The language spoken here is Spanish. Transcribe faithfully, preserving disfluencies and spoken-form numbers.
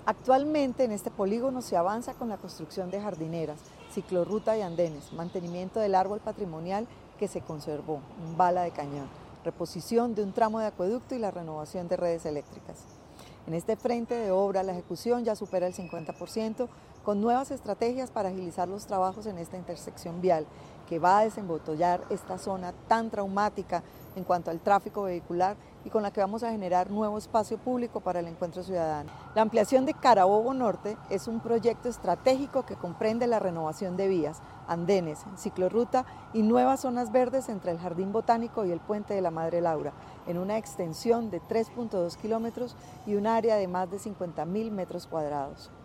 Actualmente en este polígono se avanza con la construcción de jardineras, ciclorruta y andenes, mantenimiento del árbol patrimonial que se conservó, un bala de cañón, reposición de un tramo de acueducto y la renovación de redes eléctricas. En este frente de obra la ejecución ya supera el cincuenta por ciento, con nuevas estrategias para agilizar los trabajos en esta intersección vial, que va a desembotellar esta zona tan traumática en cuanto al tráfico vehicular y con la que vamos a generar nuevo espacio público para el encuentro ciudadano. La ampliación de Carabobo Norte es un proyecto estratégico que comprende la renovación de vías, andenes, ciclorruta y nuevas zonas verdes entre el Jardín Botánico y el Puente de la Madre Laura, en una extensión de tres punto dos kilómetros y un área de más de cincuenta mil metros cuadrados.